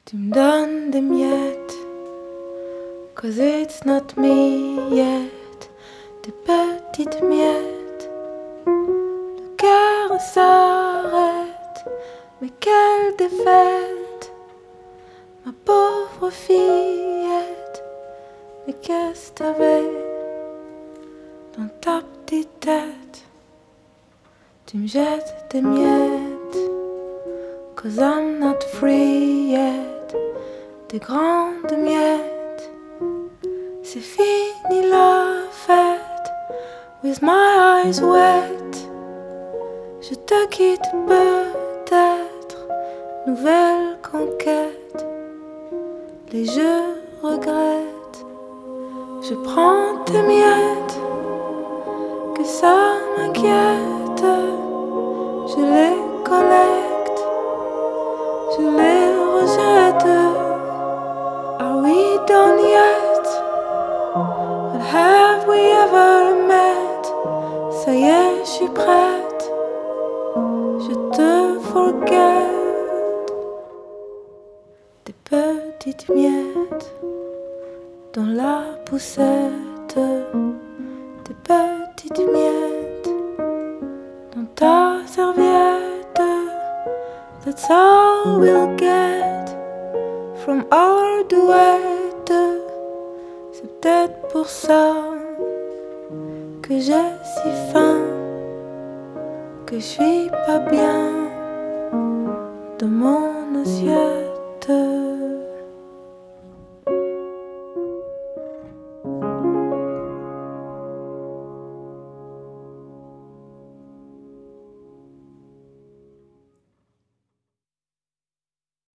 Tu me donnes des miettes, 'cause it's not me yet. Des petites miettes, le cœur s'arrête. Mais quelle défaite, ma pauvre fillette. Mais qu'est-ce que t'avais dans ta petite tête? Tu me jettes des miettes, 'cause I'm not free yet. Des grandes miettes, c'est fini la fête. With my eyes wet, je te quitte peut-être. Nouvelle conquête, les jeux regrette. Je prends tes miettes, que ça m'inquiète. Je les collecte, je les rejette. Are we done yet? But have we ever met? Ça y est, je suis prête, je te forget. Des petites miettes dans la poussette, des petites miettes dans ta serviette. That's all we'll get from our duet. C'est peut-être pour ça que j'ai si faim, que je suis pas bien de mon assiette.